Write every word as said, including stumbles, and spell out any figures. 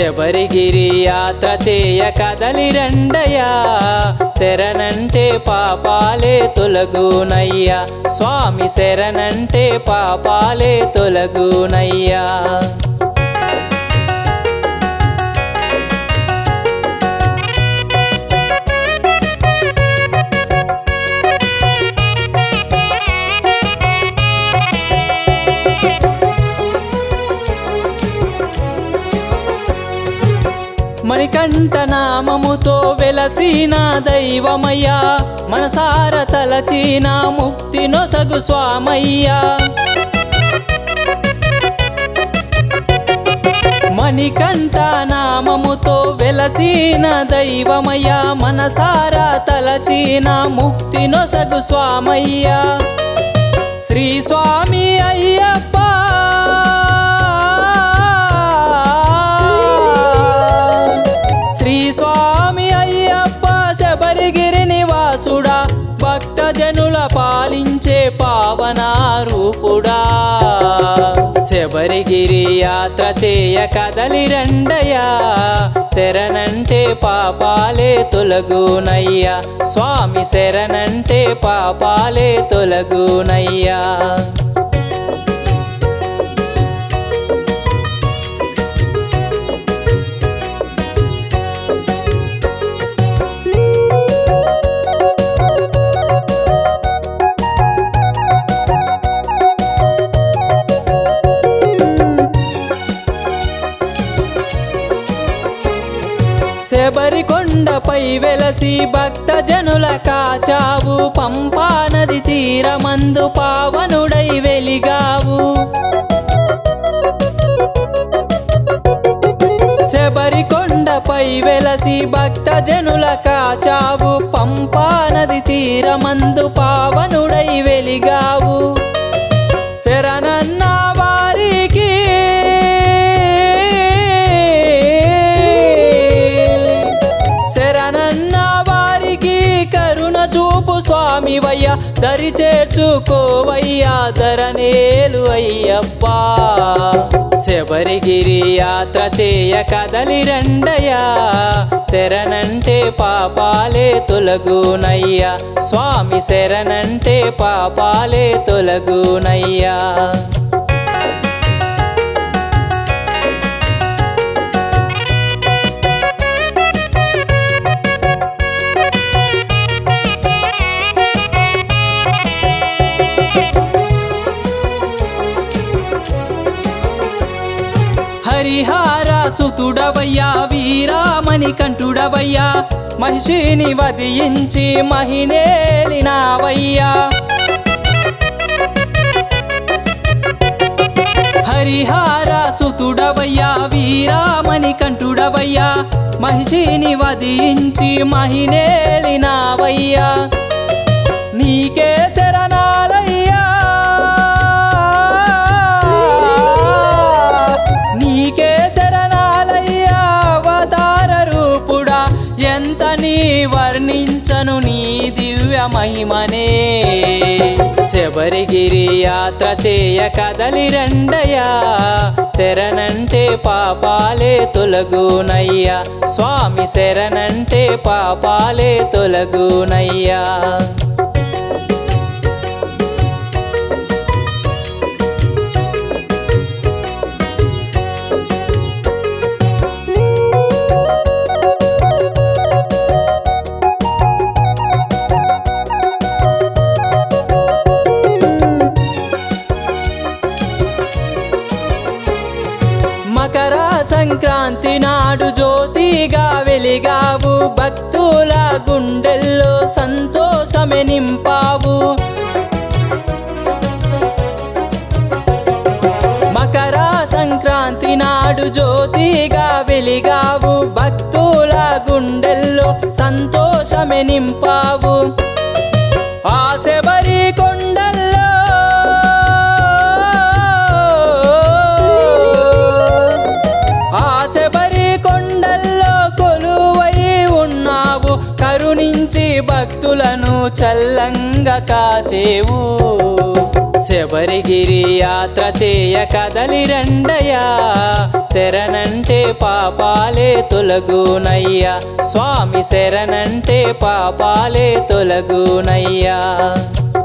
శబరిగిరి యాత్ర చేయ కదలి రండయ్యా, శరణంటే పాపాలే తొలగునయ్యా, స్వామి శరణంటే పాపాలే తొలగునయ్యా. మణికంఠ నామముతో వెలసిన దైవమయ్యా, మనసార తలచిన ముక్తి నొసగు స్వామయ్యా. మణికంఠ నామముతో వెలసిన దైవమయ్యా, మనసార తలచిన ముక్తి నొసగు స్వామయ్యా. శ్రీ స్వామి అయ్యప్ప శ్రీ స్వామి అయ్యప్ప శబరిగిరి నివాసుడా, భక్త జనుల పాలించే పావన రూపుడా. శబరిగిరి యాత్ర చేయ కదలి రండయ్యా, శరణంటే పాపాలే తొలగునయ్యా, స్వామి శరణంటే పాపాలే తొలగునయ్యా. శబరి కొండపై వెలసి భక్త జనుల కాచావు, పంపా నది తీరమందు పావనుడై వెలిగావు. శబరి కొండపై వెలసి భక్త జనుల కాచావు, పంపా నది తీరమందు పావనుడై వెలిగావు. శరణన్న వారికి శరణన్న వారికి కరుణ చూపు స్వామివయ్యా, దరి చేర్చుకోవయ్యా ధరణేలు అయ్యప్పా. శబరిగిరి యాత్ర చేయ కదలి రండయ్యా, శరణంటే పాపాలే తొలగునయ్యా, స్వామి శరణంటే పాపాలే తొలగునయ్యా. హరిహార సుతుడవయ్యా, వీరామణి కంఠుడవయ్యా, మహిషిని వధించి మహినేలినావయ్యా. హరిహార సుతుడవయ్యా, వీరామణి కంఠుడవయ్యా, మహిషిని వధించి మహినేలినావయ్యా. నీకే శరణాలయ్యా, నీకే శరణాలయ్యా అవతార రూపుడా, ఎంత నీ వర్ణించను నీ దివ్య మహిమనే. శబరిగిరి యాత్ర చేయ కదలి రండయ్యా, శరణంటే పాపాలే తొలగునయ్యా, స్వామి శరణంటే పాపాలే తొలగునయ్యా. మకర సంక్రాంతి నాడు జ్యోతిగా వెలిగావు, భక్తుల గుండెల్లో సంతోషమే నింపావు. మకర సంక్రాంతి నాడు జ్యోతిగా వెలిగావు, భక్తుల గుండెల్లో సంతోషమే నింపావు. ఆ శబరి కొండల్లో ఆ శబరి కొండల్లో కొలువై ఉన్నావు, కరుణించి భక్తులను చల్లంగా కాచేవు. శబరిగిరి యాత్ర చేయ కదలి రండయ్యా, శరణంటే పాపాలే తొలగునయ్యా, స్వామి శరణంటే పాపాలే తొలగునయ్యా.